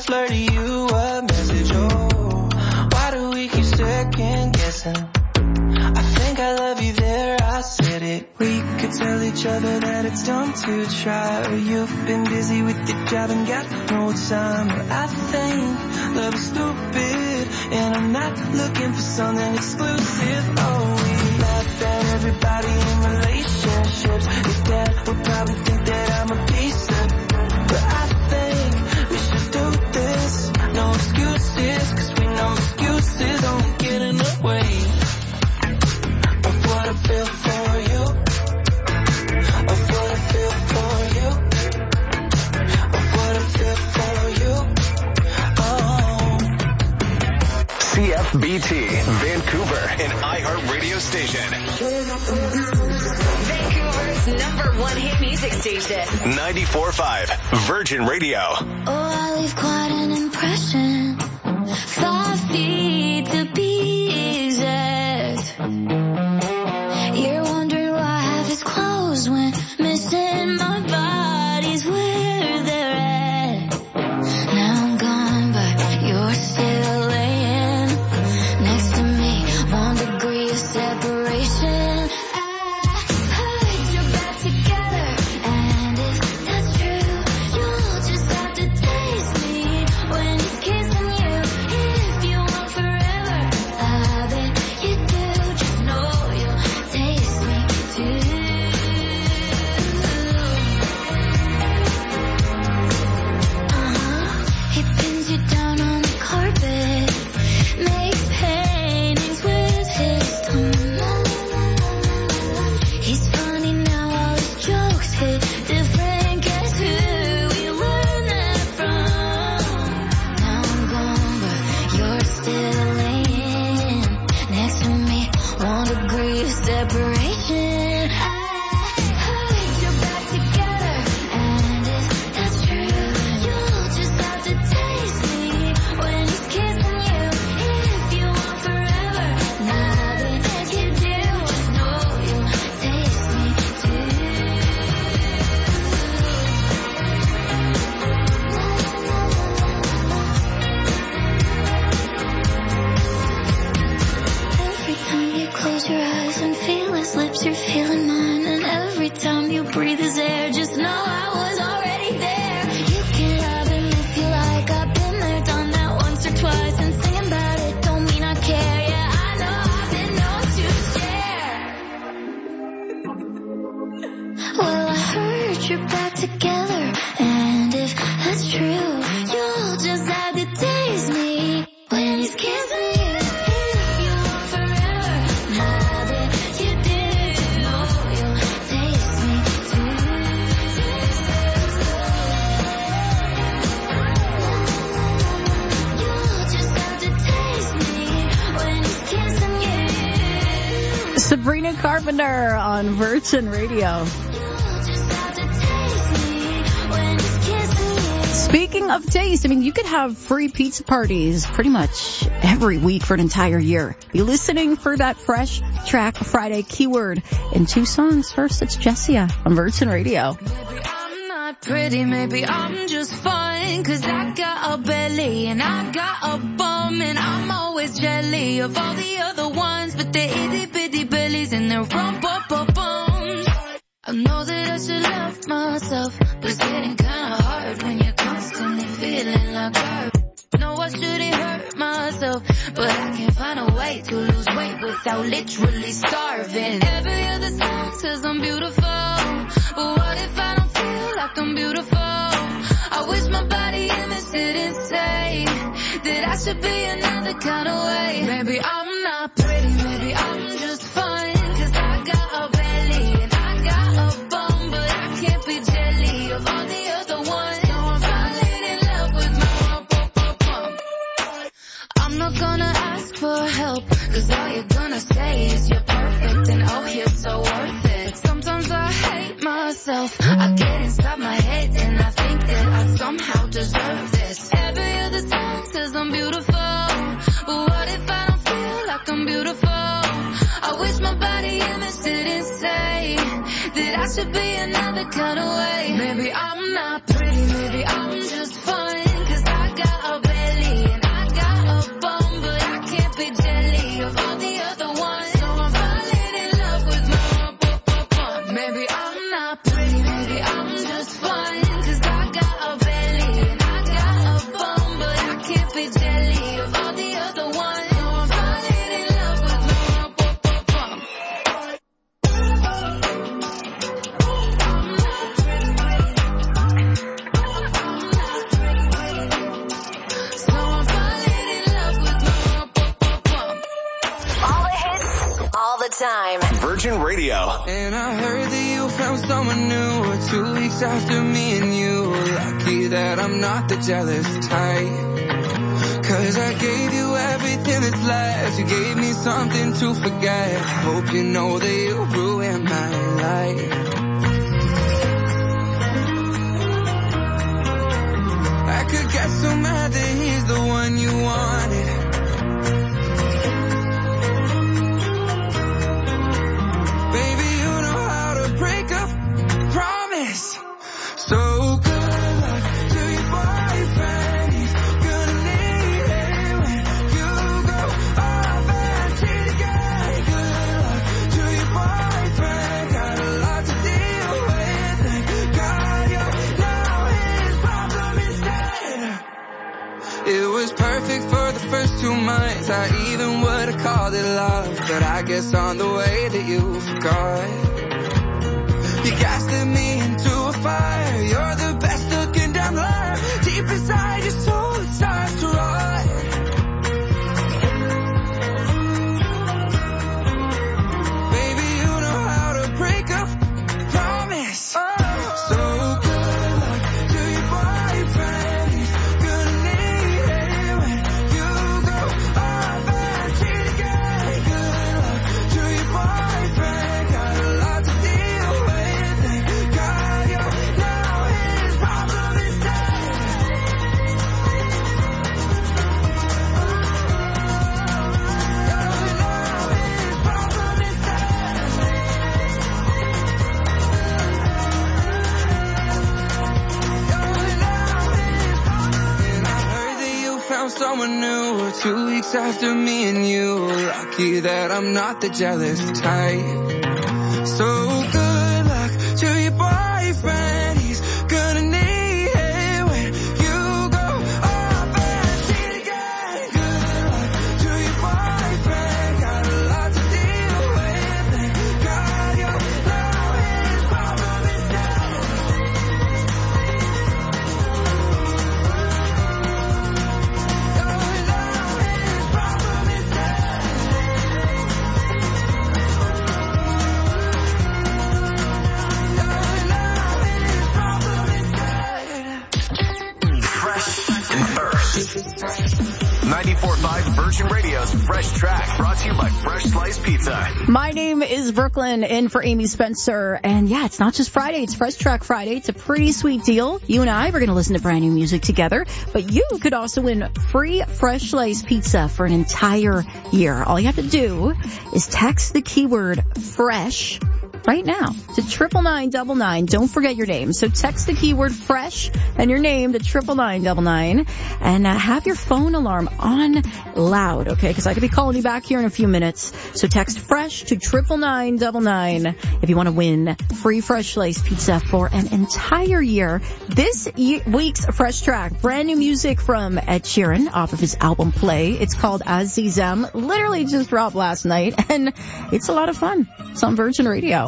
flirt you a message, oh. Why do we keep second guessing? I think I love you there, I said it. We could tell each other that it's dumb to try, or you've been busy with your job and got no time. Or I think love is stupid, and I'm not looking for something exclusive. Oh, we laugh at everybody in relationships. Your dad would probably think that I'm a piece of, but I think we should do this. No excuses, cause we know excuses don't get in the way of what I feel for you, of what I feel for you, of what I feel for you. Oh. CFBT, Vancouver, an iHeart radio station. Vancouver's #1 hit music station. 94.5 Virgin Radio. Oh, I leave quite an impression. 5 feet to be exact. You're wondering why I have his clothes when missing my body's where they're at. Now I'm gone, but you're still laying next to me. 1 degree of separation. I heard you're back together, and if that's true, you'll just have to taste me when he's kissing you. If you want forever, I bet you do. Just know you'll taste me too. He pins you down on the carpet, makes paintings with his tongue. He's funny now, all his jokes hit different. Guess who we learned that from? Now I'm gone, but you're still laying next to me. 1 degree of separation. I heard you're back together, and if that's true, you'll just have to taste me when he's kissing you. If you want forever, now that you do, just know you'll taste me too. Every time you close your eyes and feel his lips, you're feeling mine. And every time you breathe his air, just know I was already there. You can have him if you like. I've been there, done that once or twice. And singing about it don't mean I care. Yeah, I know I've been known to share. Well, I heard you're back together, and if that's true, you'll just have to taste me when he's kissing you. If you want forever, now that you do, know you'll taste me too. You'll just have to taste me when he's kissing you. Sabrina Carpenter on Virgin Radio. You'll just have to taste me when he's kissing you. Speaking of taste, I mean, you could have free pizza parties pretty much every week for an entire year. Be listening for that Fresh Track Friday keyword in 2 songs. First, it's Jessia on Virgin Radio. Maybe I'm not pretty, maybe I'm just fine. Cause I got a belly and I got a bum, and I'm always jelly of all the other ones, but they're itty bitty bellies and their rump-up-bums. I know that I should love myself, but it's getting kinda hard when you're constantly feeling like her. No, I shouldn't hurt myself, but I can't find a way to lose weight without literally starving. Every other song says I'm beautiful, but what if I don't feel like I'm beautiful? I wish my body image didn't say that I should be another kind of way. Maybe I'm not pretty, maybe I'm just fine. Cause I got a belly and I got a bum, but I can't be jelly of all the other ones. So I'm falling in love with my rump-up-bum. I'm not gonna ask for help, cause all you're gonna say is you're perfect and oh, you're so worth it. Sometimes I hate myself, I get inside my head and I think that I somehow deserve this. Every other song says I'm beautiful, but what if I don't feel like I'm beautiful? I wish my body image didn't say that I should be another kind of way. Maybe I'm not pretty, maybe I'm just fine, cause I got time. Virgin Radio. And I heard that you found someone new 2 weeks after me and you. Lucky that I'm not the jealous type. 'Cause I gave you everything that's left. You gave me something to forget. I hope you know that you ruined my life. I could get so mad that he's the one you wanted. Baby, you know how to break up, promise. So good luck to your boyfriend. He's gonna need it when you go off and cheat again. Good luck to your boyfriend. Got a lot to deal with. Thank God you're now his problem instead. It was perfect for the first 2 months. I even would have called it love, but I guess on the way that you forgot. You gaslit me into a fire. You're the best looking damn liar. Deep inside your soul, it starts to rot. Baby, you know how to break up, promise. So good luck to your boyfriend. He's gonna need it when you go off and cheat again. Good luck to your boyfriend. Got a lot to deal with. Thank God you're now his problem instead. And I heard that you found someone new 2 weeks after me and you. Lucky that I'm not the jealous type. So good luck to your boyfriend. He's gonna need it when you go off and cheat again. Good luck to your boyfriend. Got a lot to deal with. Thank God you're now his problem instead. You're now his problem instead. Fresh and Thirst. 94.5 Virgin Radio's Fresh Track, brought to you by Fresh Slice Pizza. My name is Brooklyn, in for Amy Spencer. And yeah, it's not just Friday, it's Fresh Track Friday. It's a pretty sweet deal. You and I, we're going to listen to brand new music together. But you could also win free Fresh Slice Pizza for an entire year. All you have to do is text the keyword FRESH right now to 99999. Don't forget your name. So text the keyword FRESH and your name to 99999 and have your phone alarm on loud, okay? Because I could be calling you back here in a few minutes. So text FRESH to 99999 if you want to win free Fresh Slice Pizza for an entire year. This week's Fresh Track, brand new music from Ed Sheeran off of his album Play. It's called Azizam. Literally just dropped last night, and it's a lot of fun. It's on Virgin Radio.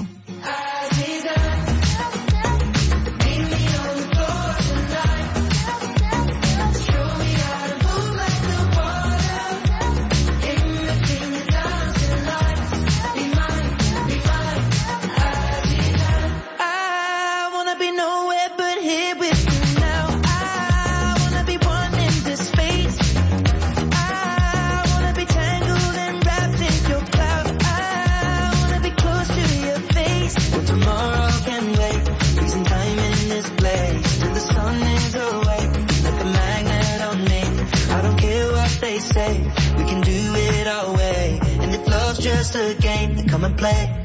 We can do it our way, and if love's just a game, then come and play.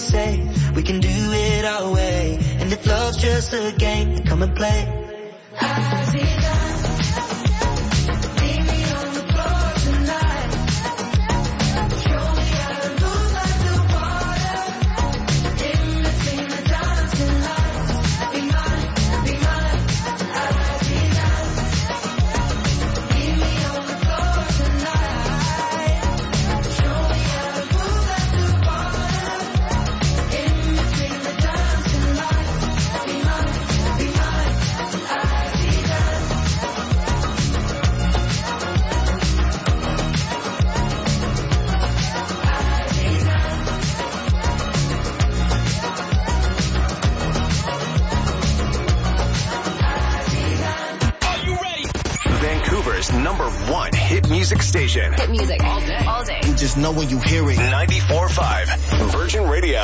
say we can do it our way. And if love's just a game, then come and play. #1 hit music station. Hit music all day. All day. You just know when you hear it. 94.5 Virgin Radio.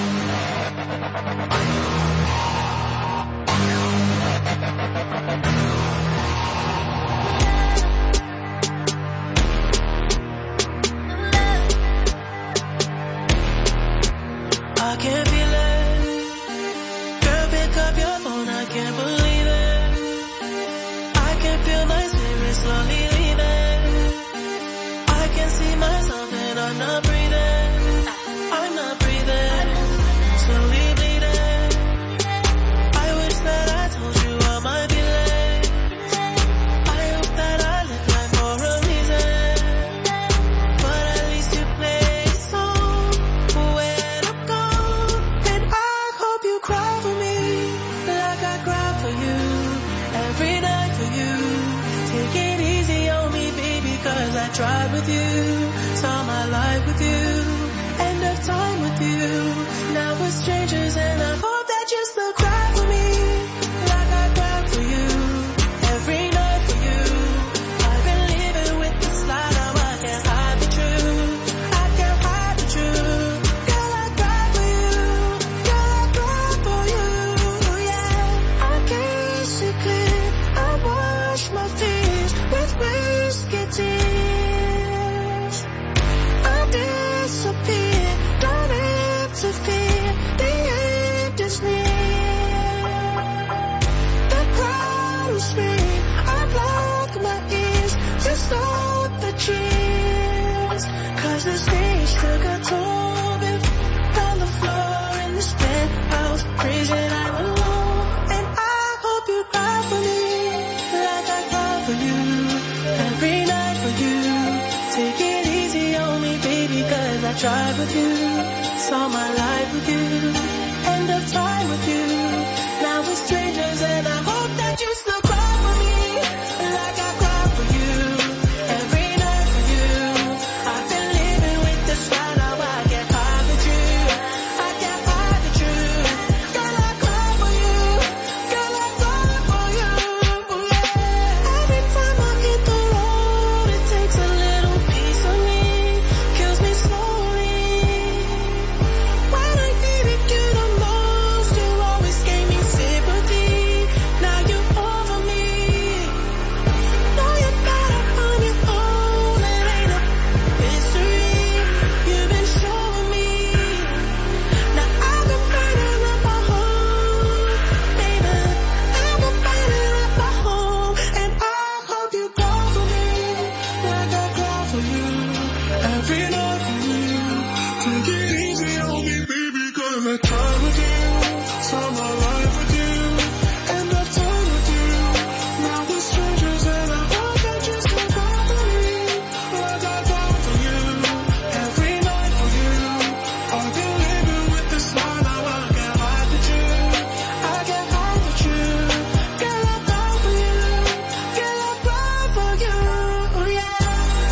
I can't feel it. Girl, pick up your phone, I can't believe it. I can feel my spirit slowly leaving. I can see myself and I'm not breathing. I'm not breathing. Slowly bleeding. I wish that I told you all my feelings. I hope that I live life for a reason. But at least you play a song where to go. And I hope you cry for me like I cry for you. Every night for you. Take it easy on me, baby, cause I tried with you. Saw my life with you. End of time with you. Now we're strangers and I hope that you still cry for me like I cried for you. Every night for you. I've been living with this lie, now I can't hide the truth. I can't hide the truth. Girl, I cry for you. Girl, I cry for you. Yeah, I can't see clear. I wash my fears with whiskey tears. I disappear, don't interfere. The end is near. The crowd will scream. I block my ears to stop the cheers. Cause the stage took a toll on the floor in this penthouse prison I'm alone. And I hope you cry for me like I cry for you. Every night for you. Take it easy on me, baby, cause I tried with you. Saw my life with you. End of time with you. Now we're strangers and I hope that you still cry for me like I cry for you. Every night for you. I've been living with this lie, now I can't hide the truth. I can't hide the truth. Girl, I cry for you. Girl, I cry for you. Yeah. Every time I hit the road, it takes a little piece of me. Kills me slowly. When I needed you the most, you always gave me sympathy. Now you're over me. Know you're better on your own. It ain't a mystery. You've been showing me. Now I've been burning up my home, baby. I've been burning up my home, and I hope you cry for me like I cry for you. Every night for you. Take it easy on me, baby, cause I tried with you. Saw my life with you. End of time with you. Now we're strangers and I hope that you still cry for me like I cry for you. Every night for you. I've been living with this lie, now I can't hide the truth. I can't hide the truth. Girl, I cry for you. Girl, I cry for you. Yeah.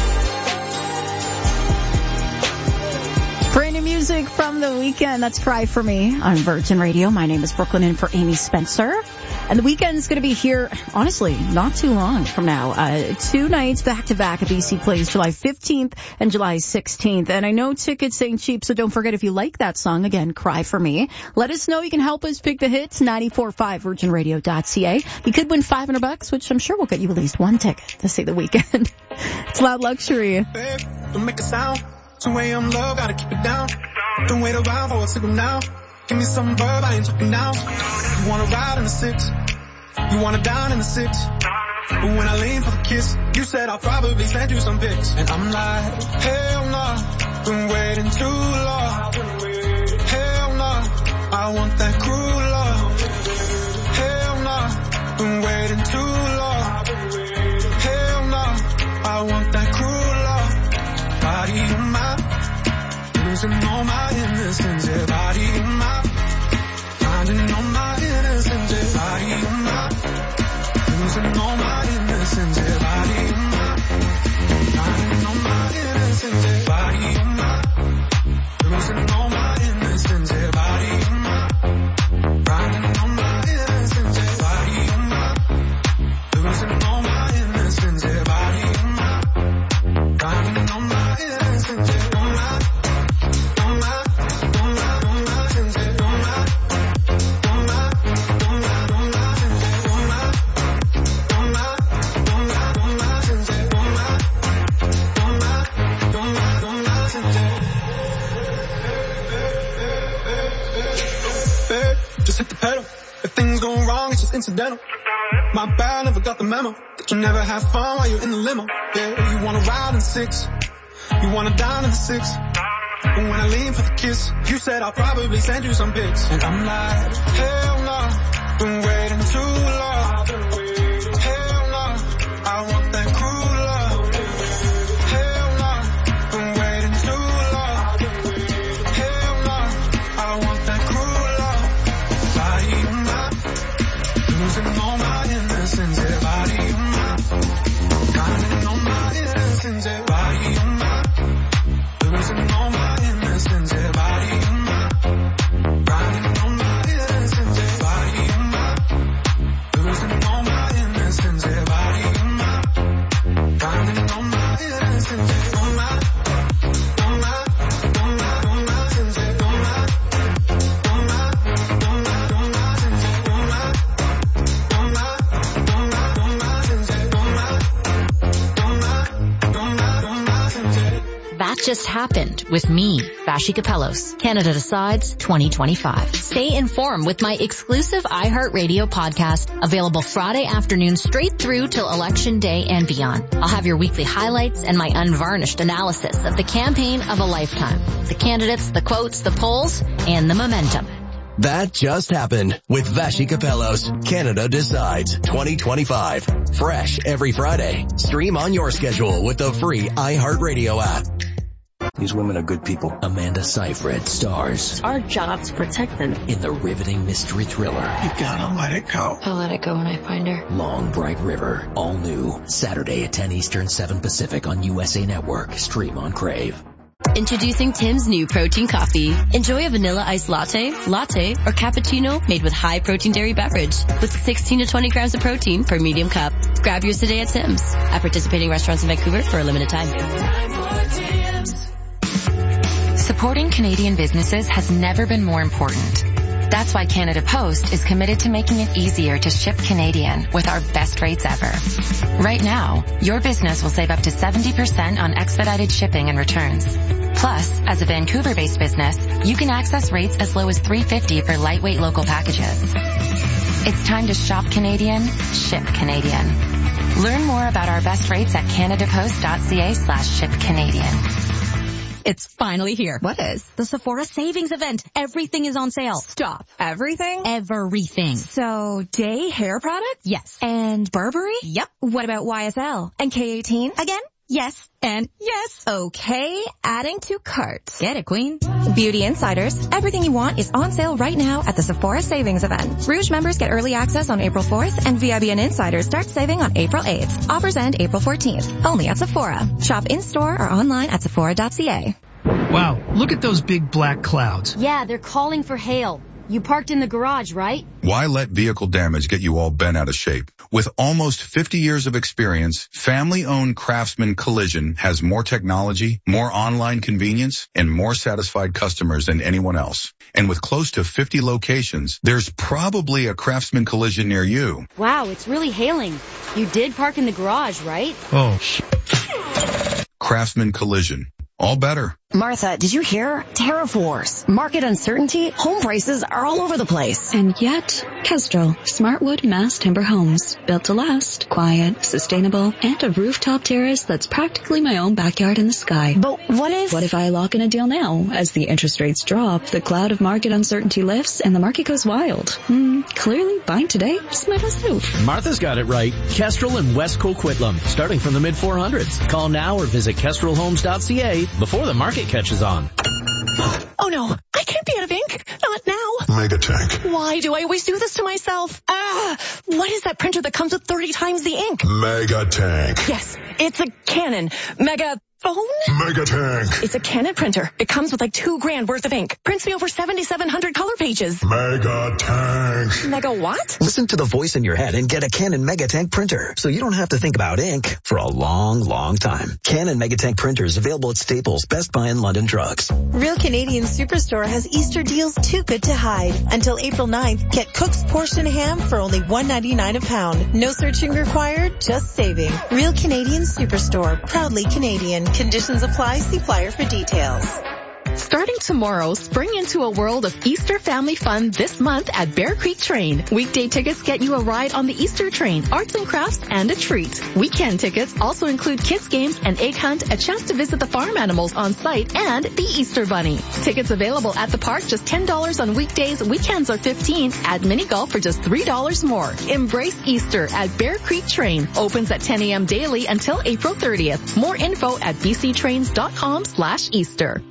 Brand new music from The Weeknd. That's Cry For Me on Virgin Radio. My name is Brooklyn in for Amy Spencer. And The Weeknd's going to be here, honestly, not too long from now. 2 nights back-to-back at BC Place, July 15th and July 16th. And I know tickets ain't cheap, so don't forget if you like that song, again, Cry For Me. Let us know. You can help us pick the hits, 94.5 virginradio.ca. You could win $500, which I'm sure will get you at least one ticket to see The Weeknd. It's Loud Luxury. Babe, don't make a sound. 2 a.m. love, gotta keep it down. Don't wait around for a signal now. Give me some verb, I ain't talking now. You wanna ride in the 6, you wanna dine in the 6. But when I lean for the kiss, you said I'll probably send you some pics. And I'm like, hell nah, been waiting too long. Hell nah, I want that cruel love. Hell nah, been waiting too long. Hell nah, I want that cruel love. Body in my, losing all my innocence. Yeah, body in my, finding all my innocence. Yeah, body in my, losing all my innocence. Yeah, body in my, finding all my innocence. Yeah, body in my, losing all my innocence. Yeah, body in my, finding all my innocence. Yeah, body in my, losing all my innocence. Yeah, body in my, finding all my innocence. Yeah, just hit the pedal. If things go wrong, it's just incidental. My bad, never got the memo that you never have fun while you're in the limo. Yeah, you wanna ride in 6, you wanna dine in the 6. But when I lean for the kiss, you said I'll probably send you some pics. And I'm like, hell no, been waiting too long. Hell no, I want that cruel love. Hell no, been waiting too long. Hell no, I want that cruel love. Body in my, losing all my innocence. Yeah, body in my, finding all my innocence. Yeah, body in my, losing all my innocence. Yeah, body in my, finding all my innocence. Yeah, body in my, losing all my innocence. Yeah, body in my, finding all my innocence. Yeah, all my, all my, all my, all my sins. Yeah, all my, all my, all my, all my sins. Yeah, all my, all my, all my, all my sins. Yeah, all my, all my, all my, all my sins. Yeah. That just happened with me, Vashi Capellos, Canada Decides 2025. Stay informed with my exclusive iHeartRadio podcast, available Friday afternoon straight through till Election Day and beyond. I'll have your weekly highlights and my unvarnished analysis of the campaign of a lifetime. The candidates, the quotes, the polls, and the momentum. That just happened with Vashi Capellos. Canada Decides 2025. Fresh every Friday. Stream on your schedule with the free iHeartRadio app. These women are good people. Amanda Seyfried stars. It's our job to protect them. In the riveting mystery thriller. You gotta let it go. I'll let it go when I find her. Long Bright River. All new. Saturday at 10 Eastern, 7 Pacific on USA Network. Stream on Crave. Introducing Tim's new protein coffee. Enjoy a vanilla iced latte, or cappuccino made with high protein dairy beverage with 16 to 20 grams of protein per medium cup. Grab yours today at Tim's. At participating restaurants in Vancouver for a limited time. Supporting Canadian businesses has never been more important. That's why Canada Post is committed to making it easier to ship Canadian with our best rates ever. Right now, your business will save up to 70% on expedited shipping and returns. Plus, as a Vancouver-based business, you can access rates as low as $3.50 for lightweight local packages. It's time to shop Canadian, ship Canadian. Learn more about our best rates at canadapost.ca/shipcanadian. It's finally here. What is? The Sephora Savings Event. Everything is on sale. Stop. Everything? Everything. So, Day hair products? Yes. And Burberry? Yep. What about YSL? And K18? Again? Yes. And yes. Okay, adding to cart. Get it, queen. Beauty Insiders. Everything you want is on sale right now at the Sephora Savings Event. Rouge members get early access on April 4th, and VIBN Insiders start saving on April 8th. Offers end April 14th. Only at Sephora. Shop in-store or online at Sephora.ca. Wow, look at those big black clouds. Yeah, they're calling for hail. You parked in the garage, right? Why let vehicle damage get you all bent out of shape? With almost 50 years of experience, family-owned Craftsman Collision has more technology, more online convenience, and more satisfied customers than anyone else. And with close to 50 locations, there's probably a Craftsman Collision near you. Wow, it's really hailing. You did park in the garage, right? Oh, Craftsman Collision. All better. Martha, did you hear? Tariff wars, market uncertainty, home prices are all over the place. And yet, Kestrel, Smartwood Mass Timber Homes, built to last, quiet, sustainable, and a rooftop terrace that's practically my own backyard in the sky. But what if I lock in a deal now? As the interest rates drop, the cloud of market uncertainty lifts, and the market goes wild. Clearly, buying today is my best move. Martha's got it right. Kestrel and West Coquitlam, starting from the mid-400s. Call now or visit kestrelhomes.ca before the market catches on. Oh no, I can't be out of ink. Not now. Megatank. Why do I always do this to myself? What is that printer that comes with 30 times the ink? Megatank. Yes, it's a Canon Megaphone? Megatank. It's a Canon printer. It comes with like $2,000 worth of ink. Prints me over 7,700 color pages. Megatank. Mega what? Listen to the voice in your head and get a Canon Megatank printer, so you don't have to think about ink for a long, long time. Canon Megatank printers available at Staples, Best Buy, and London Drugs. Real Canadian Superstore has Easter deals too good to hide. Until April 9th, get Cook's portion ham for only $1.99 a pound. No searching required, just saving. Real Canadian Superstore, proudly Canadian. Conditions apply. See flyer for details. Starting tomorrow, spring into a world of Easter family fun this month at Bear Creek Train. Weekday tickets get you a ride on the Easter train, arts and crafts, and a treat. Weekend tickets also include kids games, an egg hunt, a chance to visit the farm animals on site, and the Easter Bunny. Tickets available at the park, just $10 on weekdays. Weekends are $15. At mini golf for just $3 more. Embrace Easter at Bear Creek Train. Opens at 10 a.m. daily until April 30th. More info at bctrains.com/Easter.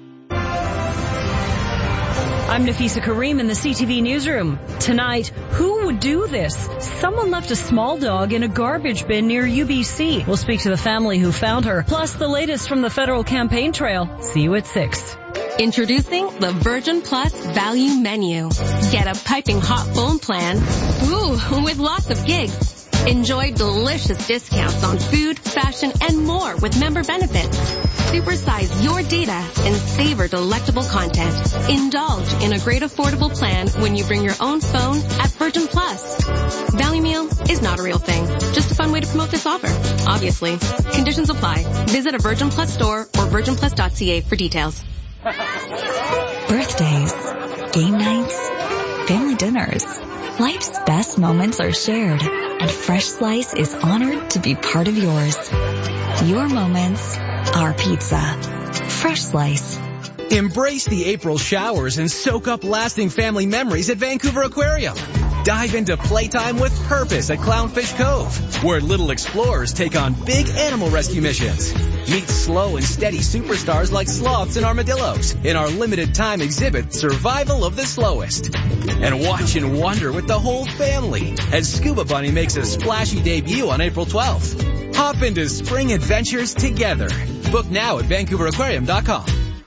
I'm Nafisa Kareem in the CTV newsroom. Tonight, who would do this? Someone left a small dog in a garbage bin near UBC. We'll speak to the family who found her. Plus, the latest from the federal campaign trail. See you at 6. Introducing the Virgin Plus Value Menu. Get a piping hot phone plan. Ooh, with lots of gigs. Enjoy delicious discounts on food, fashion, and more with member benefits. Supersize your data and savor delectable content. Indulge in a great affordable plan when you bring your own phone at Virgin Plus. Value Meal is not a real thing. Just a fun way to promote this offer. Obviously. Conditions apply. Visit a Virgin Plus store or virginplus.ca for details. Birthdays, game nights, family dinners. Life's best moments are shared, and Fresh Slice is honored to be part of yours. Your moments, our pizza. Fresh Slice. Embrace the April showers and soak up lasting family memories at Vancouver Aquarium. Dive into playtime with purpose at Clownfish Cove, where little explorers take on big animal rescue missions. Meet slow and steady superstars like sloths and armadillos in our limited time exhibit, Survival of the Slowest. And watch and wonder with the whole family as Scuba Bunny makes a splashy debut on April 12th. Hop into spring adventures together. Book now at VancouverAquarium.com.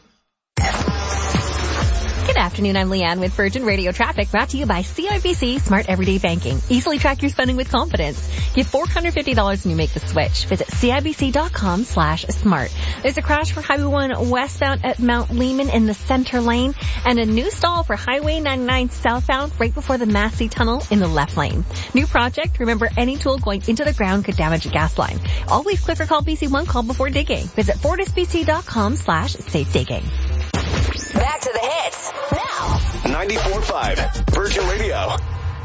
Good afternoon, I'm Leanne with Virgin Radio Traffic, brought to you by CIBC Smart Everyday Banking. Easily track your spending with confidence. Get $450 when you make the switch. Visit CIBC.com/smart. There's a crash for Highway 1 westbound at Mount Lehman in the center lane, and a new stall for Highway 99 southbound right before the Massey Tunnel in the left lane. New project, remember any tool going into the ground could damage a gas line. Always click or call BC1 call before digging. Visit FortisBC.com/safe digging. Back to the hits now. 94.5 Virgin Radio.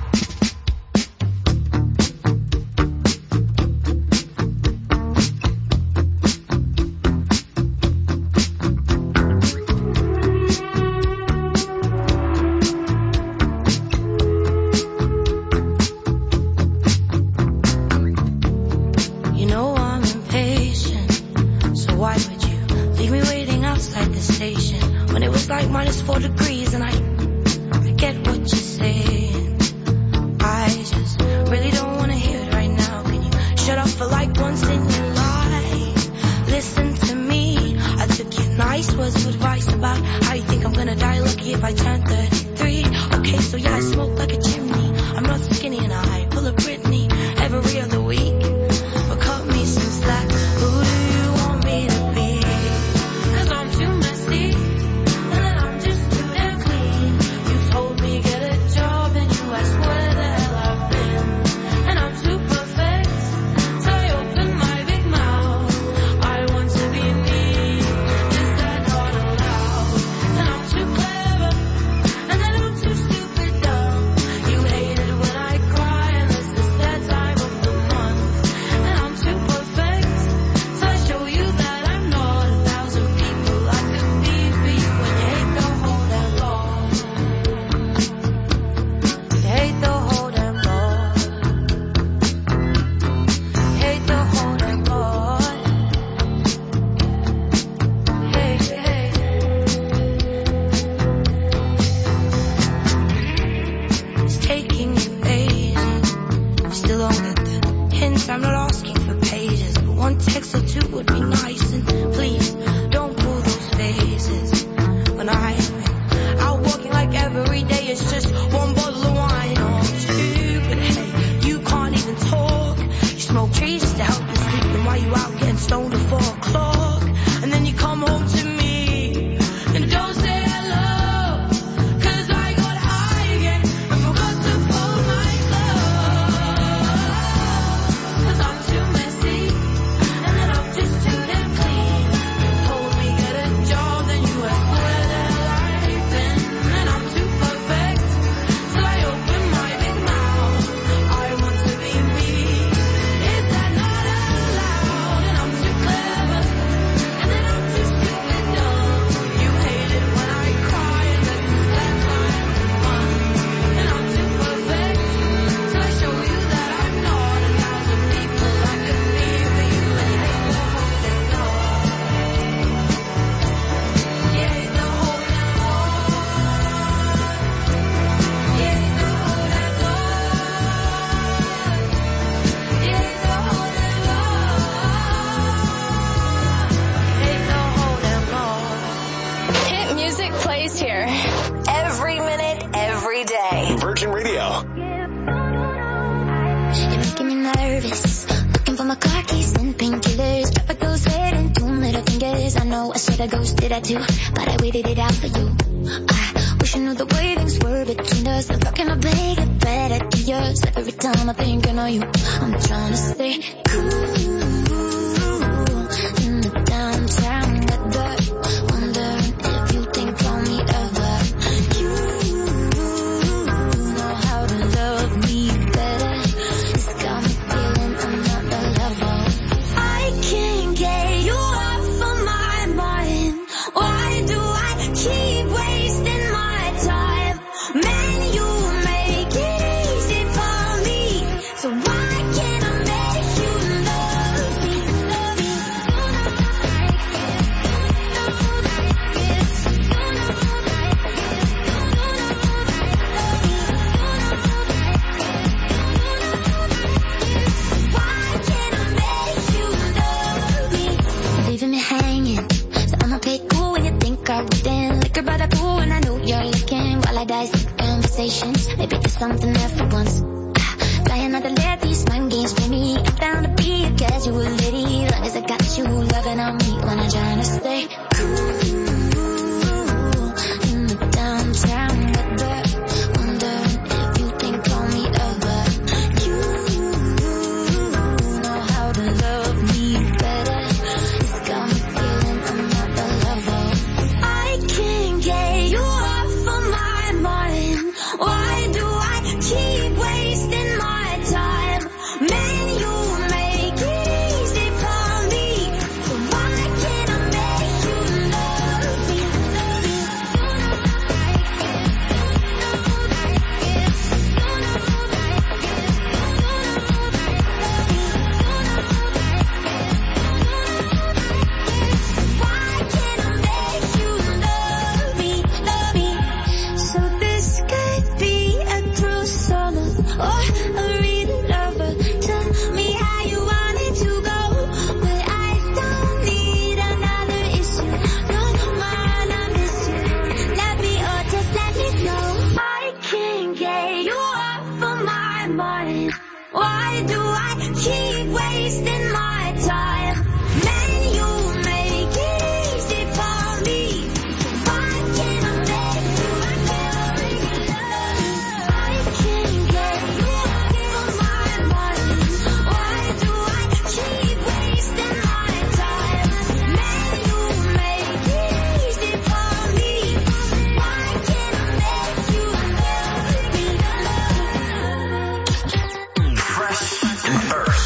You know I'm impatient, so why would you leave me waiting outside the station? When it was like -4 degrees and I get what you're saying. I just really don't want to hear it right now. Can you shut up for like once in your life? Listen to me. I took your nice words of advice about how you think I'm gonna die lucky if I turn 33. Okay, so yeah, I smoke like a chimney. I'm not skinny and I pull a Britney every other week. But cut me some slack. Who do you want me to be? 'Cause I'm too messy. bitch, I'm not asking for pages, but one text or two would be nice. And please, don't pull those faces. When I'm out walking like every day, it's just one bottle of wine. Oh, I'm stupid, hey, you can't even talk. You smoke trees just to help you sleep, and while you out getting stoned at 4 o'clock, and then you come home to me and don't say hello, 'cause I got high again and forgot to fold my clothes. 'Cause I'm too messy and then I'm just too damn clean. Told me get a job, then you asked where that life been, and I'm too perfect till I open my big mouth. I want to be me. Is that not allowed? And I'm too clever and then I'm too stupid dumb. You hate it when I cry and let you spend time with fun. And I'm too perfect till I show you that I'm not. 1,000 people I could be for you and hate the holding on. Yeah, the holding on. Yeah, the holding on. Yeah, the holding on. Hit music plays here. Every minute, every day. Virgin Radio. You're making me nervous. Looking for my car keys and painkillers. Traffic goes red and 2 middle fingers. I know I should have ghosted that too, but I waited it out for you. I wish I knew the way things were between us. I'm talking about big, better to yours. Every time I think I know you, I'm trying to stay cool in the downtown weather. Wondering if you think on me ever. You know how to love me better. It's got me feeling I'm not the level. I can't get you off of my mind. Why do I keep wasting my time? Man, you make it easy for me. So why can't I make you love me? Why can't I make you love me? You're leaving me hanging, so I'ma play cool when you think I wouldn't. Liquor by the pool and I know you're looking while I dissect conversations. Maybe there's something there for once. Trying not to let these mind games play me. I'm down to be a casual lady, long as I got you loving on me when I'm trying to stay cool in the downtown weather. Wondering if you think on me ever. You know how to love me better. It's got me feeling I'm not the level. I can't get you off of my mind. Why do I keep wasting my time? Man, you make it easy for me. So why can't I make you love me? Why can't I make you love me? So this could be a true summer or a real lover. Tell me how you want it to go, but I don't need another issue. No man, I miss you. Love me or just let me know. I can't get you off of my mind. Why do I keep wasting my time? Man, you make it easy for me. Why can't I make you love? I can't get you off of my mind. Why do I keep wasting my time? Man, you make it easy for me. Why can't I make you love me? Fresh and first.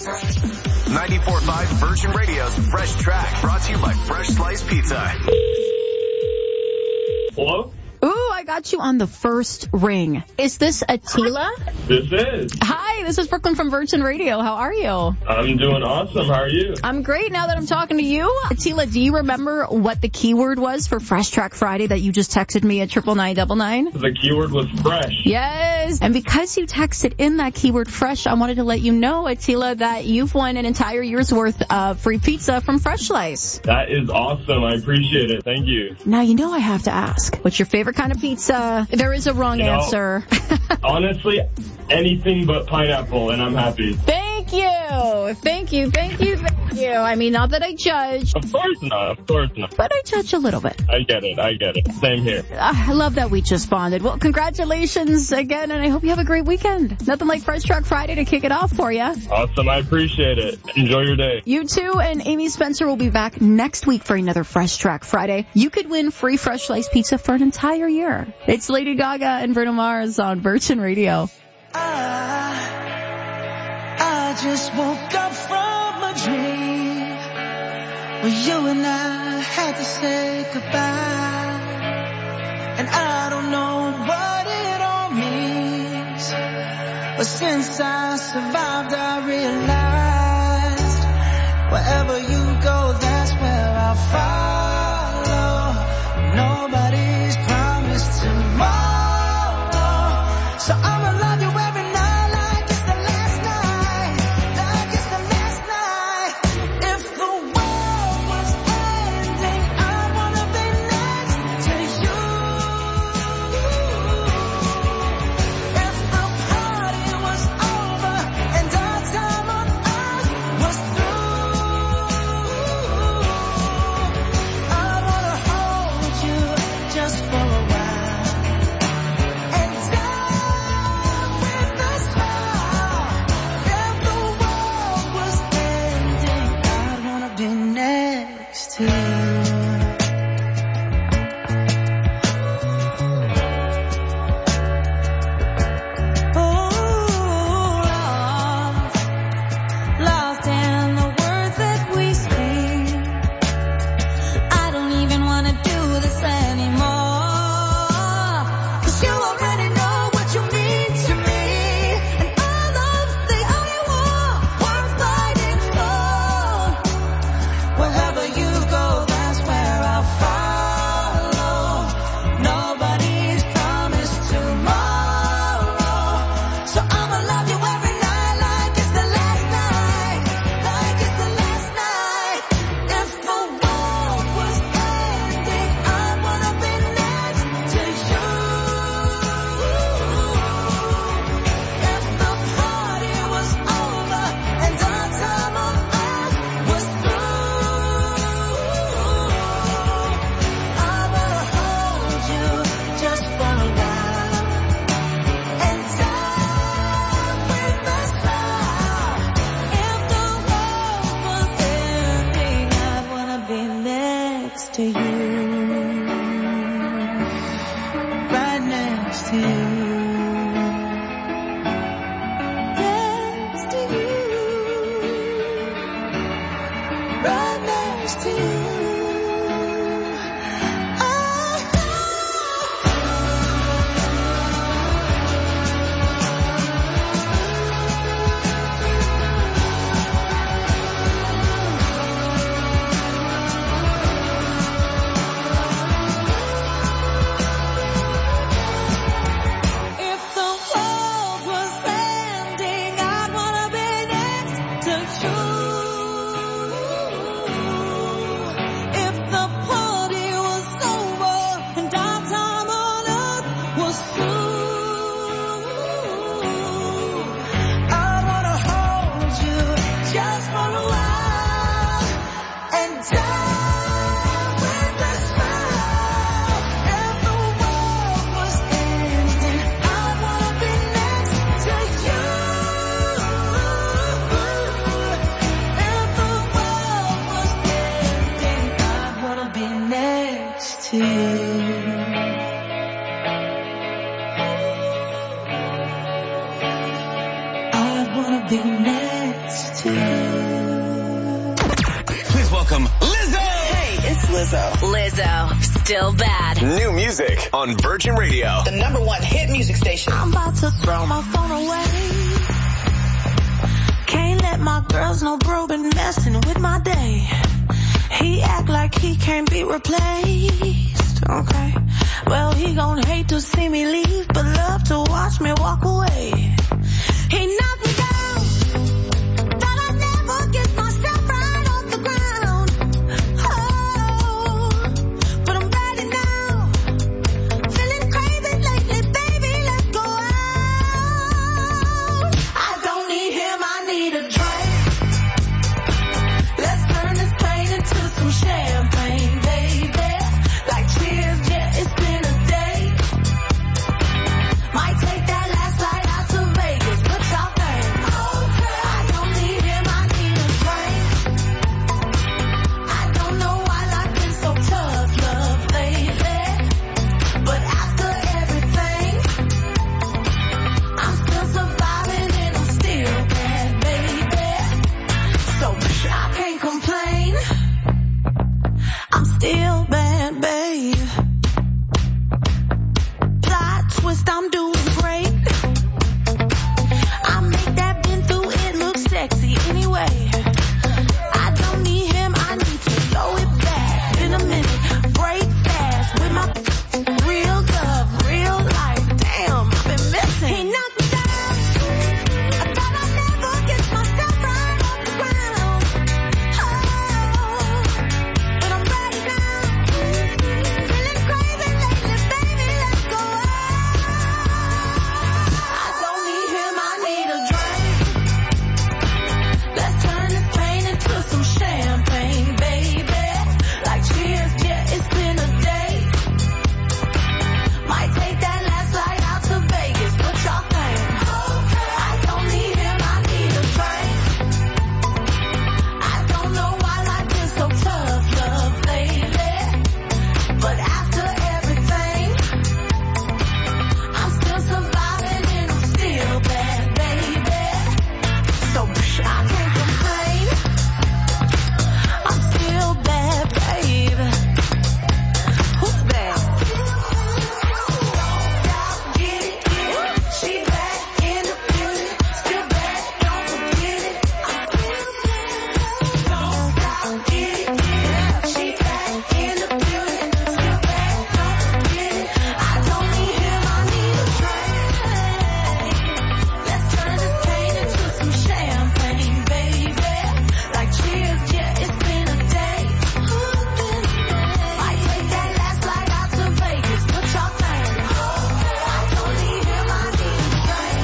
94.5 Virgin Radio's Fresh Track, brought to you by Fresh Slice Pizza. Hello? Ooh, I got you on the first ring. Is this Attila? This is. Hi, this is Brooklyn from Virgin Radio. How are you? I'm doing awesome. How are you? I'm great now that I'm talking to you. Attila, do you remember what the keyword was for Fresh Track Friday that you just texted me at 99999? The keyword was fresh. Yes. And because you texted in that keyword fresh, I wanted to let you know, Attila, that you've won an entire year's worth of free pizza from Fresh Slice. That is awesome. I appreciate it. Thank you. Now, you know I have to ask, what's your favorite kind of pizza? There is a wrong answer. Honestly, anything but pineapple, and I'm happy. Thank you. Thank you. I mean, not that I judge. Of course not. But I judge a little bit. I get it. Same here. I love that we just bonded. Well, congratulations again, and I hope you have a great weekend. Nothing like Fresh Track Friday to kick it off for you. Awesome. I appreciate it. Enjoy your day. You too, and Amy Spencer will be back next week for another Fresh Track Friday. You could win free Fresh Slice pizza for an entire year. It's Lady Gaga and Bruno Mars on Virgin Radio. I just woke up from a dream where you and I had to say goodbye, and I don't know what it all means, but since I survived I realized wherever you go, that's where I'll follow. Nobody's promised tomorrow, so I'ma love you every night. Lizzo. Lizzo, still bad. New music on Virgin Radio. The #1 hit music station. I'm about to throw my phone away. Can't let my girls know bro been messing with my day. He act like he can't be replaced. Okay. Well, he gon' hate to see me leave, but love to watch me walk away. He knocked me down, thought I'd never get myself right off the ground. Oh, but I'm ready now. Feeling crazy lately, baby, let's go out. I don't need him, I need a drink. Let's turn this pain into some champagne, baby. Like cheers, yeah, it's been a day. Might take that last flight out to Vegas. What y'all think? I don't need him, I need a drink. I don't know why life been so tough, love, lately. But after everything, I'm still surviving and I'm still bad, baby. So I can't complain. I'm still bad, babe. Plot twist, I'm doing great. I make that been through it look sexy anyway. I don't need him, I need to throw it back. In a minute, break fast with my real love, real life. Damn, I've been missing. He knocked me down. I thought I'd never get myself right off the ground. Oh, but I'm ready now. Feeling crazy lately, baby, let's go out. I don't need him, I need a drink. Let's turn this pain into some champagne, baby. Like cheers, yeah, it's been a day. Might take that last flight out to Vegas. What y'all think? I don't need him, I need a drink. I don't know why life is so tough, love, lately. But after everything, I'm still surviving and I'm still bad, baby. So I can't complain. I'm still bad, babe. Who's bad? Get it, she back in the building. Still bad, don't forget it. Don't stop, get it, she back in the building. Still bad, don't forget it. I don't need him, I need a drink. Let's turn this pain into some champagne, baby. Like cheers, yeah, it's been a day. Might take that last flight out to Vegas. What y'all think? I don't need him, I need a drink.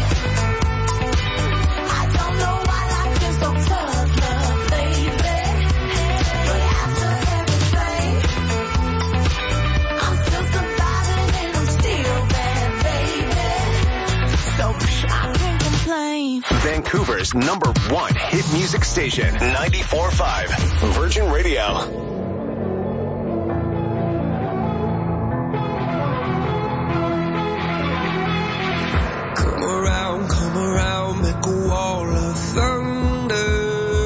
I don't know why life is so tough, love, lately. But after everything, I'm still surviving and I'm still bad, baby. So I can't complain. Vancouver's #1 hit music station, 94.5 Virgin Radio. Come around, make a wall of thunder.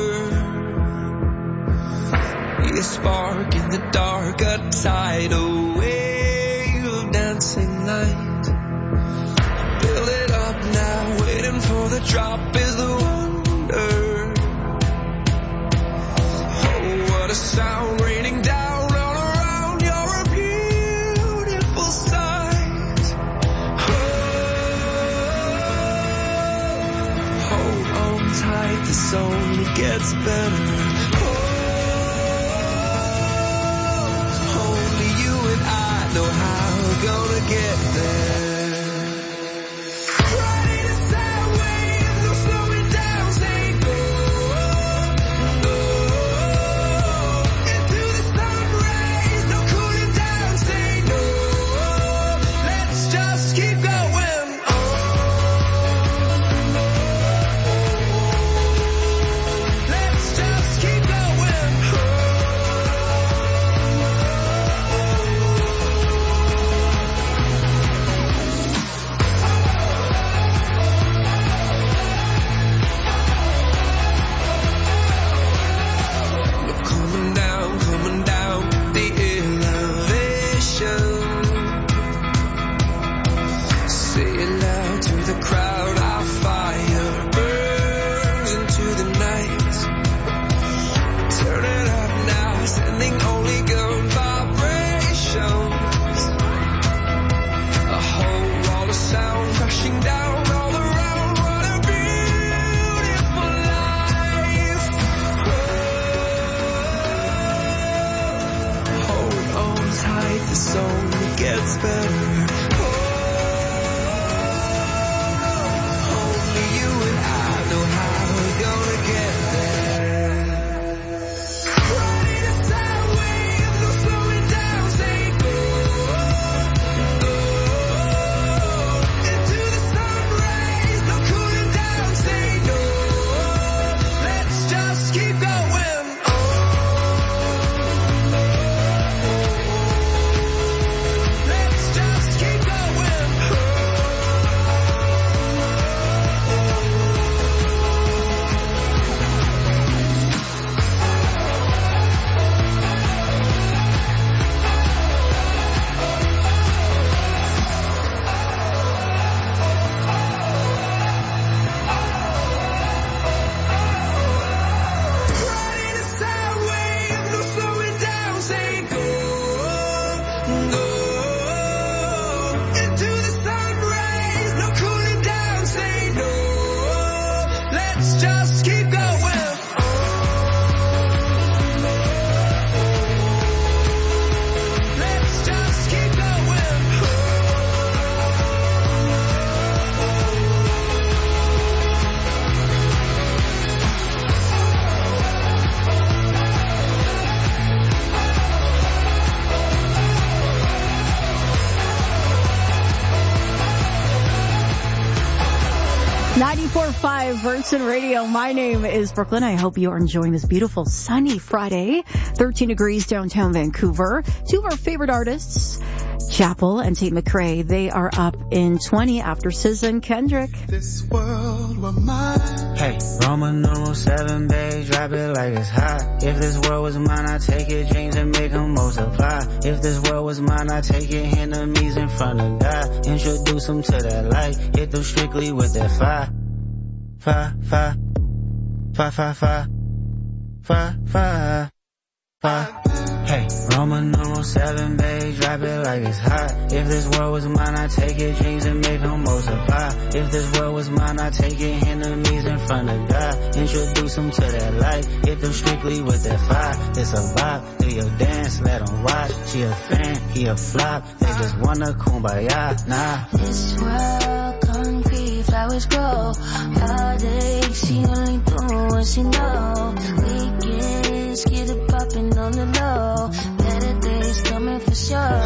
Be a spark in the dark, a tidal wave of dancing light. Build it up now, waiting for the drop is the wonder. Oh, what a sound raining down all around, you're a beautiful sight. Hold on tight, this only gets better. Only you and I know how we're gonna get there. Riding a sound wave, no slowing down, say no, no. Into the sun rays, no cooling down, say no. Let's just keep going on. Let's just keep going on. 94.5 Virgin Radio. My name is Brooklyn. I hope you are enjoying this beautiful sunny Friday. 13 degrees downtown Vancouver. Two of our favorite artists, Chapel and Tate McRae. They are up in 20 after SZA and Kendrick. This world were mine. Hey, Roman numeral 7, babe, drop it like it's hot. If this world was mine, I'd take it, dreams and make them multiply. If this world was mine, I'd take it, enemies in front of God. Introduce them to that light, hit them strictly with that fire. Fire, fire, fire, fire, fire, fire, fire, fire. Hey, Roman numeral 7, babe, drop it like it's hot. If this world was mine, I'd take it, dreams and make them multiply. If this world was mine, I'd take it, enemies in front of God. Introduce them to that light, hit them strictly with that fire. It's a vibe, do your dance, let them watch. She a fan, he a flop, they just wanna kumbaya, nah. This world concrete, flowers grow. Heartache, she only do what she know. Weekends, get it poppin' on the low. Better days coming for sure.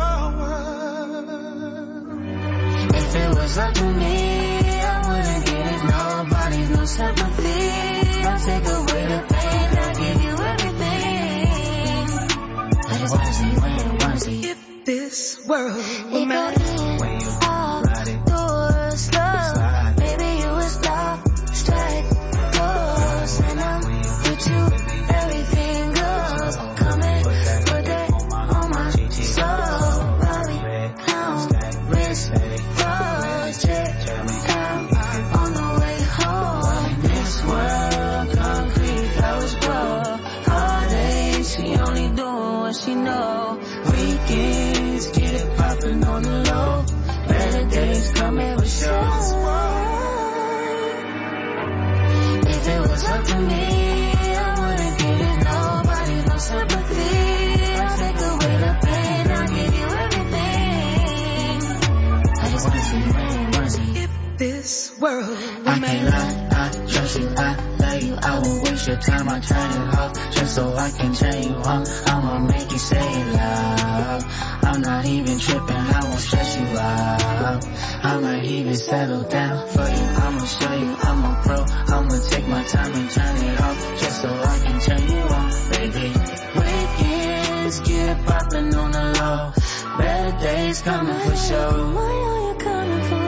If it was up to me, I wouldn't give nobody no sympathy. I'll take away the pain, I'll give you everything. I just wanna see when you wanna see. If this world were It mine, go in, out, doors, slow. Maybe you would stop, strike, goes, and I'm with you, everything goes. Come and put that on my soul. Bobby, count, wrist, project, down, on the way home. This world, concrete, flowers grow. Heartache, she only doing what she know. Weekends, get it poppin' on the low. Better days coming for sure. If it was up to me, I wouldn't give it nobody no sympathy. I'll take away the pain, I'll give you everything. I just wanna see you when you wanna see. if this world were I can't mine. lie, I trust you, I love you. I won't waste your time, I turn it off just so I can turn you on. I'ma make you say it loud. I'm not even tripping, I won't stress you out. I might even settle down for you. I'ma show you I'm a pro. I'ma take my time and turn it off just so I can turn you on, baby. Weekends, get it poppin' on the low. Better days coming for sure. What are you coming for?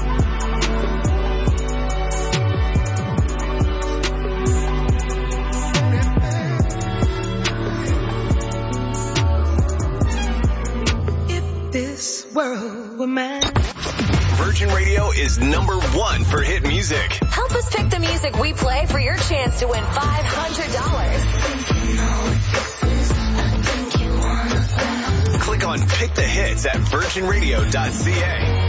This world were mine. Virgin Radio is #1 for hit music. Help us pick the music we play for your chance to win $500. Click on Pick the Hits at virginradio.ca.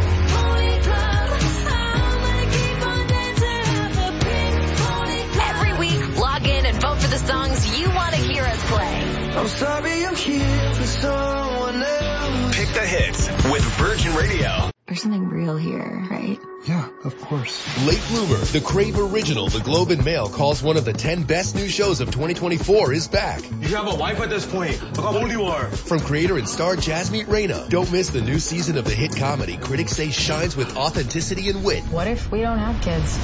Every week, log in and vote for the songs you want to hear us play. I'm sorry I'm here for someone else. Pick the Hits with Virgin Radio. There's something real here, right? Yeah, of course. Late Bloomer, the Crave original the Globe and Mail calls one of the 10 best new shows of 2024 is back. You have a wife at this point. Look how old you are. From creator and star Jasmine Reina. Don't miss the new season of the hit comedy critics say shines with authenticity and wit. What if we don't have kids?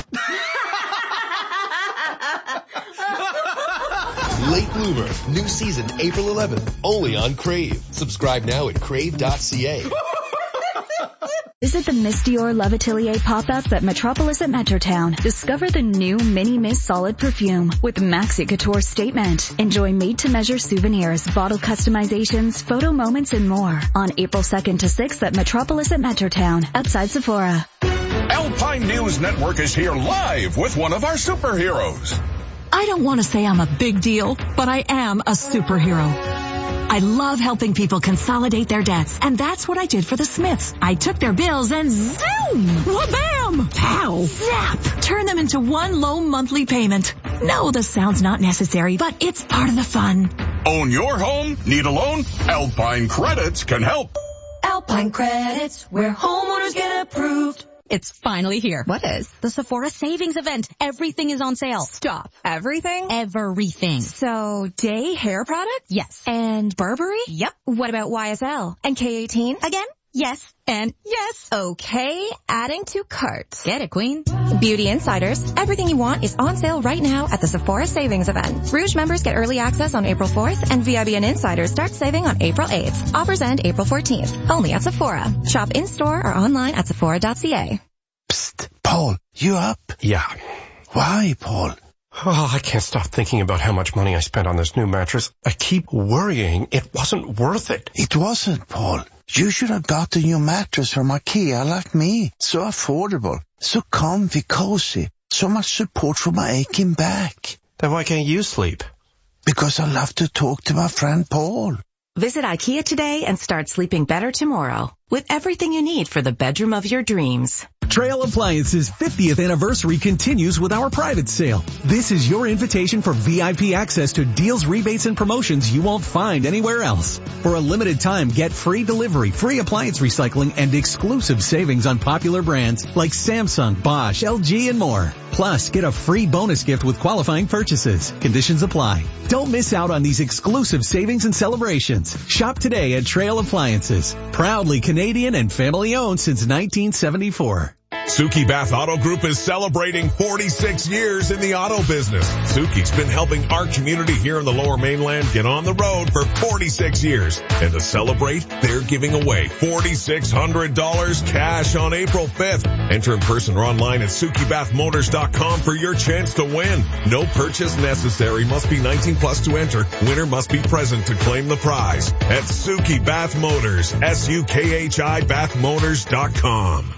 Late Bloomer, new season April 11th, only on Crave. Subscribe now at crave.ca. Visit the Miss Dior Love Atelier pop-up at Metropolis at Metrotown. Discover the new Mini Miss Solid Perfume with Maxi Couture Statement. Enjoy made-to-measure souvenirs, bottle customizations, photo moments, and more on April 2nd to 6th at Metropolis at Metrotown, outside Sephora. Alpine News Network is here live with one of our superheroes. I don't want to say I'm a big deal, but I am a superhero. I love helping people consolidate their debts, and that's what I did for the Smiths. I took their bills and zoom! Wha-bam! Pow! Zap! Turn them into one low monthly payment. No, the sound's not necessary, but it's part of the fun. Own your home? Need a loan? Alpine Credits can help. Alpine Credits, where homeowners get approved. It's finally here. What is? The Sephora Savings Event. Everything is on sale. Stop. Everything? Everything. So, Day hair products? Yes. And Burberry? Yep. What about YSL? And K18? Again? Yes. And yes. Okay, adding to cart. Get it, Queen. Beauty Insiders. Everything you want is on sale right now at the Sephora Savings Event. Rouge members get early access on April 4th, and VIBN Insiders start saving on April 8th. Offers end April 14th. Only at Sephora. Shop in-store or online at Sephora.ca. Psst, Paul, you up? Yeah. Why, Paul? Oh, I can't stop thinking about how much money I spent on this new mattress. I keep worrying it wasn't worth it. It wasn't, Paul. You should have got a new mattress from IKEA like me. So affordable, so comfy, cozy, so much support for my aching back. Then why can't you sleep? Because I love to talk to my friend Paul. Visit IKEA today and start sleeping better tomorrow with everything you need for the bedroom of your dreams. Trail Appliances 50th anniversary continues with our private sale. This is your invitation for VIP access to deals, rebates, and promotions you won't find anywhere else. For a limited time, get free delivery, free appliance recycling, and exclusive savings on popular brands like Samsung, Bosch, LG, and more. Plus, get a free bonus gift with qualifying purchases. Conditions apply. Don't miss out on these exclusive savings and celebrations. Shop today at Trail Appliances. Proudly Canadian and family owned since 1974. Suki Bath Auto Group is celebrating 46 years in the auto business. Suki's been helping our community here in the Lower Mainland get on the road for 46 years. And to celebrate, they're giving away $4,600 cash on April 5th. Enter in person or online at SukiBathMotors.com for your chance to win. No purchase necessary. Must be 19 plus to enter. Winner must be present to claim the prize. At Suki Bath Motors, SUKHI Bathmotors.com.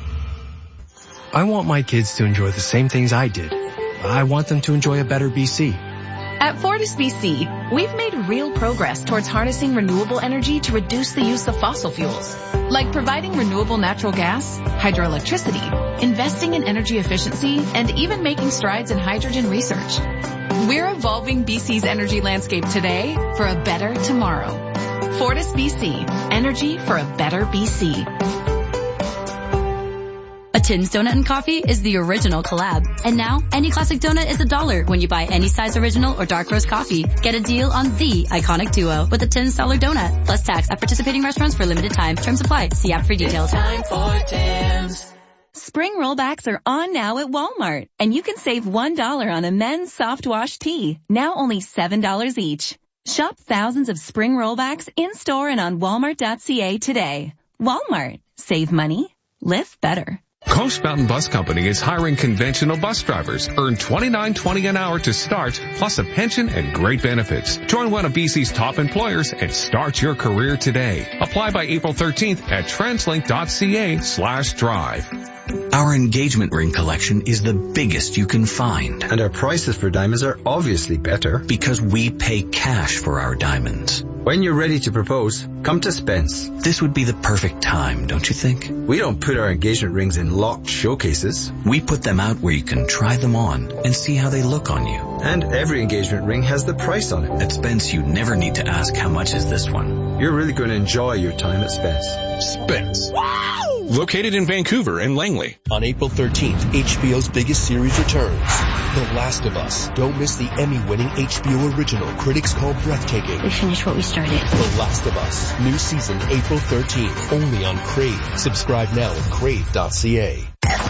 I want my kids to enjoy the same things I did. I want them to enjoy a better BC. At Fortis BC, we've made real progress towards harnessing renewable energy to reduce the use of fossil fuels, like providing renewable natural gas, hydroelectricity, investing in energy efficiency, and even making strides in hydrogen research. We're evolving BC's energy landscape today for a better tomorrow. Fortis BC, energy for a better BC. A Tim's Donut and Coffee is the original collab. And now, any classic donut is $1 when you buy any size original or dark roast coffee. Get a deal on the iconic duo with a $10 donut, plus tax at participating restaurants for limited time. Terms apply. See app for details. Time for Tim's. Spring rollbacks are on now at Walmart, and you can save $1 on a men's soft wash tee, now only $7 each. Shop thousands of spring rollbacks in-store and on Walmart.ca today. Walmart. Save money. Live better. Coast Mountain Bus Company is hiring conventional bus drivers. Earn $29.20 an hour to start, plus a pension and great benefits. Join one of BC's top employers and start your career today. Apply by April 13th at translink.ca/drive. Our engagement ring collection is the biggest you can find. And our prices for diamonds are obviously better. Because we pay cash for our diamonds. When you're ready to propose, come to Spence. This would be the perfect time, don't you think? We don't put our engagement rings in locked showcases. We put them out where you can try them on and see how they look on you. And every engagement ring has the price on it. At Spence, you never need to ask how much is this one. You're really going to enjoy your time at Spence. Spence. Wow! Located in Vancouver and Langley. On April 13th, HBO's biggest series returns. The Last of Us. Don't miss the Emmy-winning HBO original critics call breathtaking. We finished what we started. The Last of Us. New season April 13th. Only on Crave. Subscribe now at crave.ca.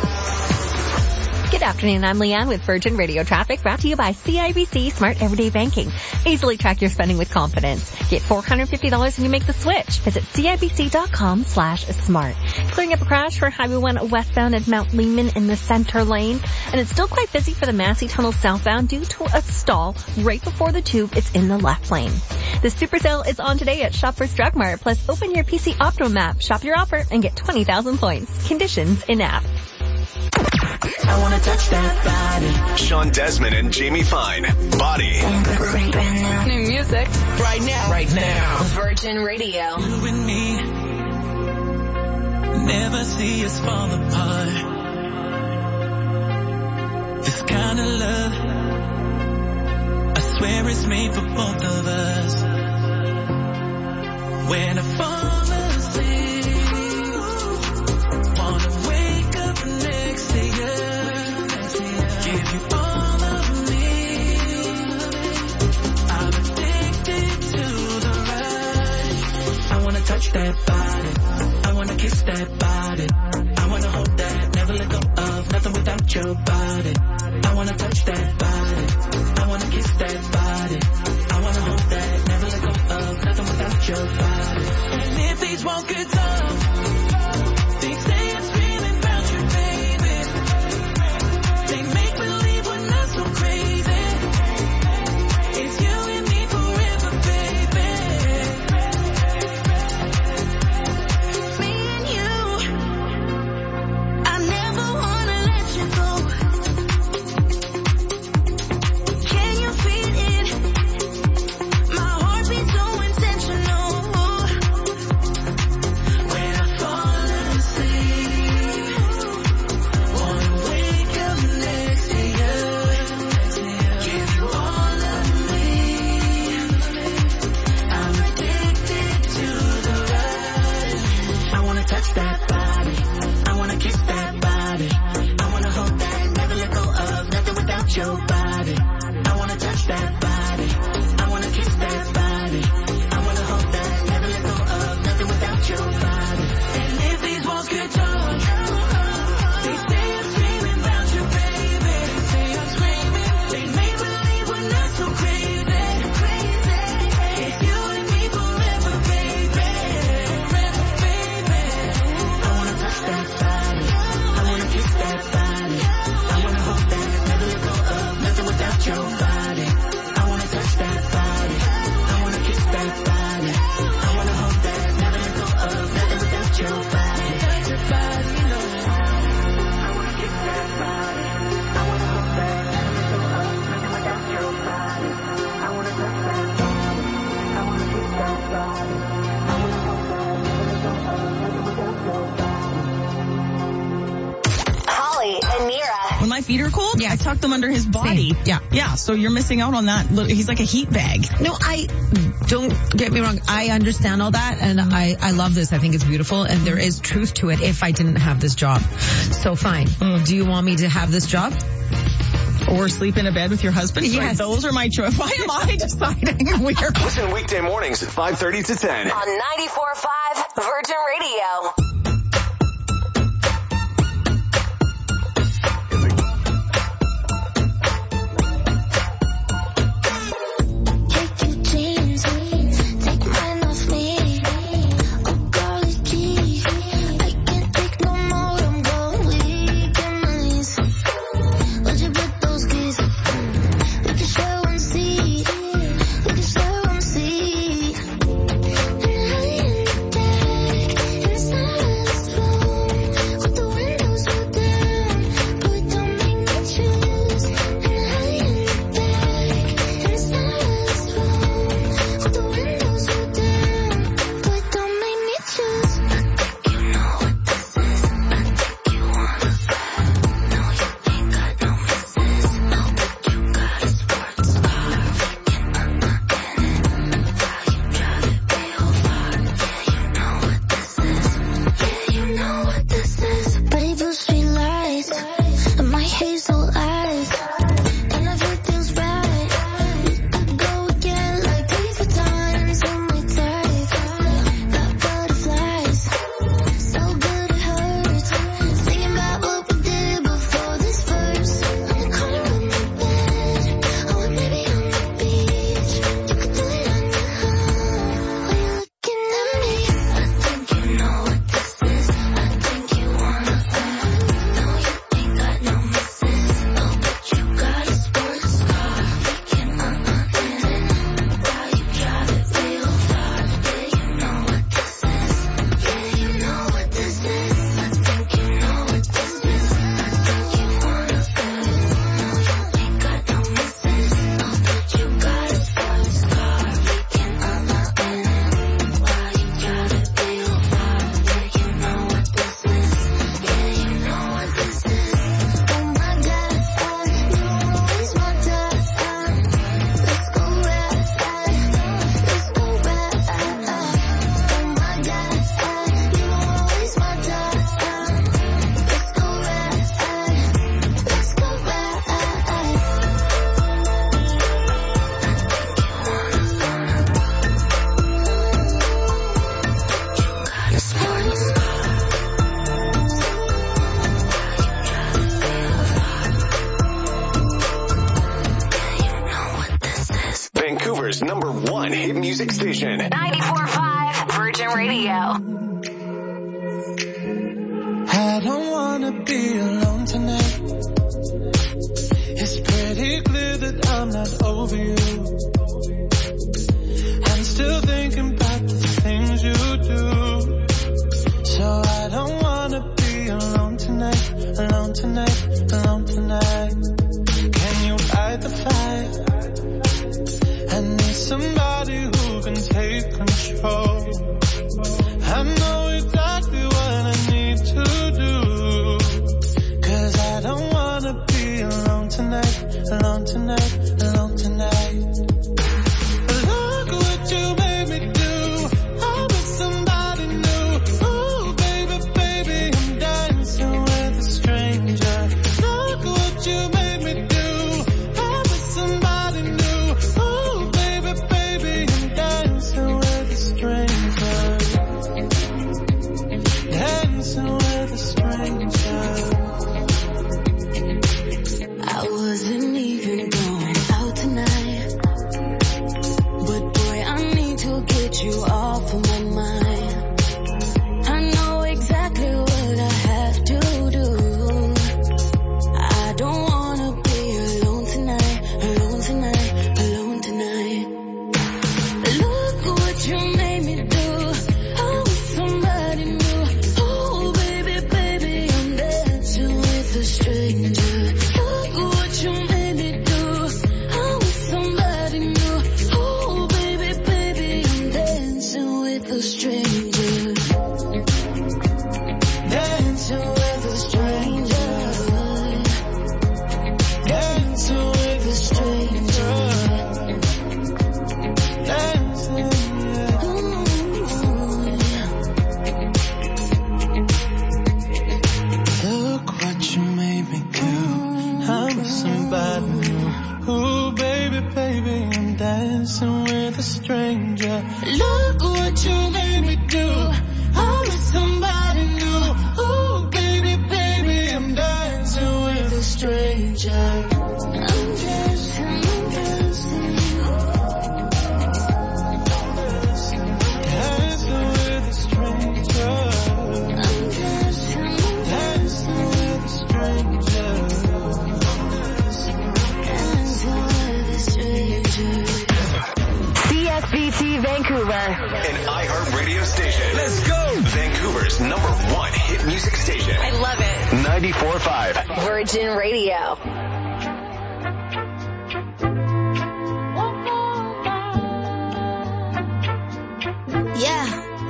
Good afternoon, I'm Leanne with Virgin Radio Traffic, brought to you by CIBC Smart Everyday Banking. Easily track your spending with confidence. Get $450 when you make the switch. Visit CIBC.com/smart. Clearing up a crash for Highway 1 westbound at Mount Lehman in the center lane. And it's still quite busy for the Massey Tunnel southbound due to a stall right before the tube. It's in the left lane. The super sale is on today at Shoppers Drug Mart. Plus, open your PC Optimum app, shop your offer, and get 20,000 points. Conditions in app. I want to touch that body. Sean Desmond and Jamie Fine. Body. New music. Right now. Right now. Virgin Radio. You and me. Never see us fall apart. This kind of love, I swear it's made for both of us. When I fall asleep, wanna wake up next to you. Give you all of me. I'm addicted to the rush. I wanna touch that body. I wanna kiss these walls get tough, they say I'm screaming about you, baby. They make believe we're not so crazy. It's you and me forever, baby. Me and you, I never wanna let you go. Can you feel it? My heart beats so intentional. When I fall asleep, wanna wake up next to you, give you all of me. I'm addicted to the rush. I wanna touch that body, I wanna kiss that body, I wanna hold that, never let go of nothing without your body. I wanna touch that body, I wanna kiss that body, I wanna hold that, never let go of nothing without your body. And if these walls get tall, they say I'm screaming about you, baby. They say I'm screaming, they make believe we're not so crazy. It's you and me forever, baby. Forever, baby. I wanna touch that body, I wanna kiss that body, I wanna hold that, never let go of nothing without your body. I wanna touch that body, I wanna kiss that body, I wanna hold that, never let go of nothing without your body. Touch your body, you know. I wanna kiss that body, I wanna hold that, never let go of nothing without your body. I wanna touch that body, I wanna kiss that body, I wanna hold that, never let go of nothing without your body. Holly and Nira. When my feet are cold, I tuck them under his body. Same. Yeah. Yeah, so you're missing out on that. He's like a heat bag. No, don't get me wrong. I understand all that, and I love this. I think it's beautiful, and there is truth to it if I didn't have this job. So fine. Do you want me to have this job? Or sleep in a bed with your husband? Yes. So those are my choice. Why am I deciding? Weird. Listen weekday mornings at 5:30 to 10. On 94.5 Virgin Radio. Vancouver's #1 hit music station. 94.5 Virgin Radio. I don't wanna be alone tonight. It's pretty clear that I'm not over you. I'm still thinking about the things you do. So I don't wanna be alone tonight, alone tonight, alone tonight. Can you fight the fight? I need somebody who can take control. I know exactly what I need to do. 'Cause I don't wanna be alone tonight, alone tonight, alone tonight. Look what you made me do. I'm with somebody new. Ooh, baby, baby, I'm dancing with a stranger. Look what you made me do. I'm with somebody new. Ooh, baby, baby, I'm dancing with a stranger. Dancing with a stranger. I wasn't even going out tonight, but boy, I need to get you off of my mind. I know exactly what I have to do. I don't wanna be alone tonight, alone tonight, alone tonight. Look what you made me do. I'm with somebody new. Oh, baby, baby, I'm dancing with a stranger. Look what you made me do. I'm with somebody new. Oh, baby, baby, I'm dancing with a stranger. Dancing with a stranger. Dancing with a stranger. Dancing, yeah. Look what you made me do. I'm with somebody new. Ooh, baby, baby, I'm dancing with a stranger. Look what you made me do. I'm with somebody new. Ooh, baby, baby, I'm dancing with a stranger. I'm dancing, I'm dancing. Dancing with a stranger. I'm dancing, dancing with a stranger. Dancing with a stranger. CSBT Vancouver. An iHeart radio station. Let's go! Vancouver's #1 hit music station. I love it. 94.5. Virgin Radio. Yeah.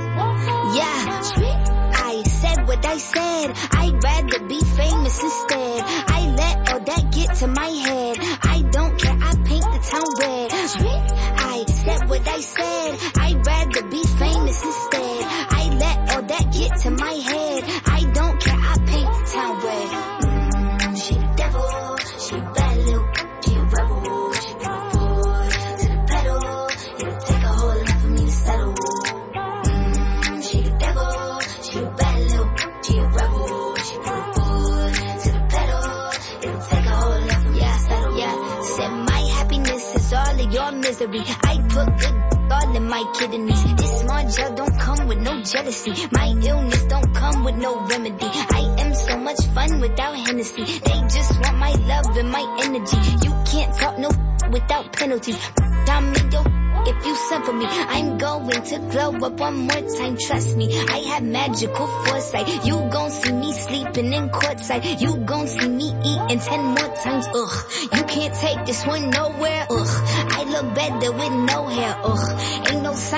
I said what I said. I'd rather be famous instead. I let all that get to my head. I don't care, I paint the town red. I said what I said. I'd rather be famous instead. I let all that get to my head. I don't care, I paint the town red. She the devil, she a bad little, she a rebel. She put her foot to the pedal. It'll take a whole lot for me to settle. She the devil, she a bad little, she a rebel. She put her foot to the pedal. It'll take a whole lot for me to settle. Yeah, said my happiness is all of your misery. I put good all in my kidneys. This small gel don't come with no jealousy. My illness don't come with no remedy. I am so much fun without Hennessy. They just want my love and my energy. You can't talk no without penalties. I'm in your if you suffer me. I'm going to glow up one more time, trust me. I have magical foresight. You gon' see me sleeping in courtside. You gon' see me eating 10 more times, ugh. You can't take this one nowhere, ugh. I look better with no hair, ugh. Ain't no sign